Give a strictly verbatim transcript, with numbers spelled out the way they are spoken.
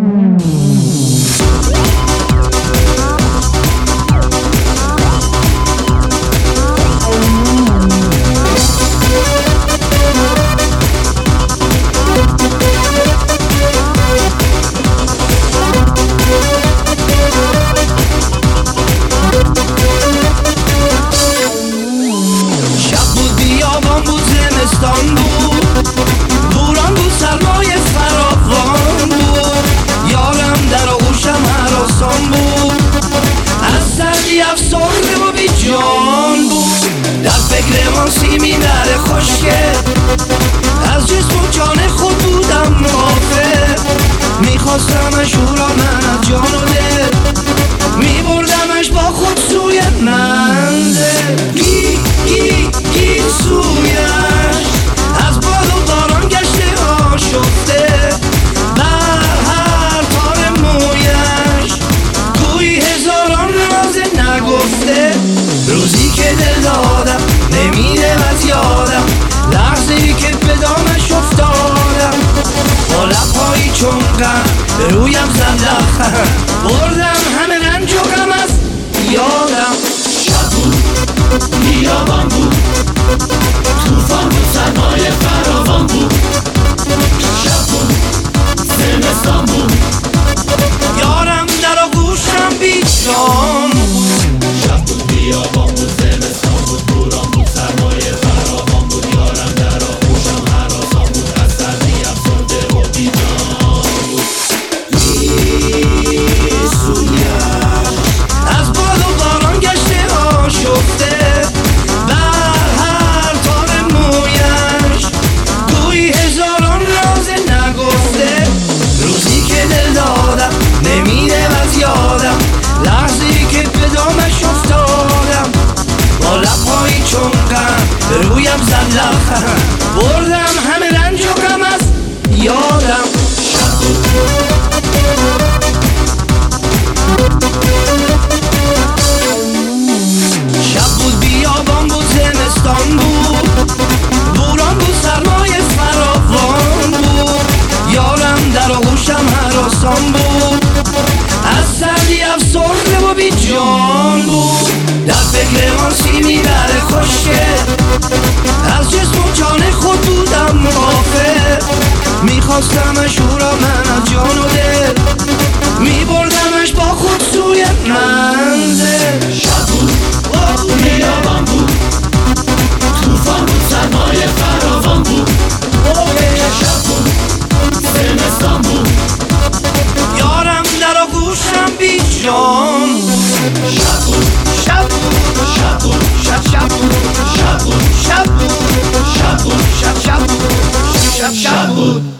زمستان بود، بوران بود، سرمای فراوان بود، یارم در آغوشم هراسان بود، از سردی افسرده و بی جان بود، در فکر مانسی نره خشکه، از جسم و جان خود بودم غافل، میخواستمش او را من از جان و دل، میبردمش با خود سوی منزل، گی گی گی سویش از باد و باران گشته آشفته، بر هر تار مویش گویی هزاران راز نگفته، روزی که دل دادم نمیره از یادم، لحظه‌ای که به دامش افتادم، با لب‌هایی چون غم به رویم زد لبخند، بردم همه رنج و غم از یادم. شب بود، بیابان بود، طوفان بود، سرمایه فراوان بود، شب بود، زمستان بود، یارم در آغوشم بی جان بود. شب بود، بیابان بود، زمستان بود، بوران بود، سرمایه فراوان بود، یارم در آغوشم هراسان بود، از سردی افسرده و بی جان بود. از باد و باران گشته آشفته، بر هر تار مویش گویی هزاران راز نگفته، روزی که دل دادم نمیره از یادم، لحظه‌ای که به دامش افتادم، با لب‌هایی چون غم به رویم زد لبخند، بردم همه رنج و غم از یادم. شب بود، شب بود، بیابان بود، زمستان بود، بوران بود، سرمای فراوان بود، یارم در آغوشم هراسان بود، از سردی افسرده و بی جان بود، در فکر مانسی میبره خشکه، از جسم و جان خود بودم غافل، میخواستمش او را من از جان و دل، میبردمش با خود سوی منزل. شب بود، بیابان بود، طوفان بود، سرمایه فراوان بود، شب بود، زمستان بود، یارم در آغوشم بی جان. شب بود، شب بود، شب بود، شب شب بود، شب بود، شب بود، شب بود، شب شب بود، شب شب بود.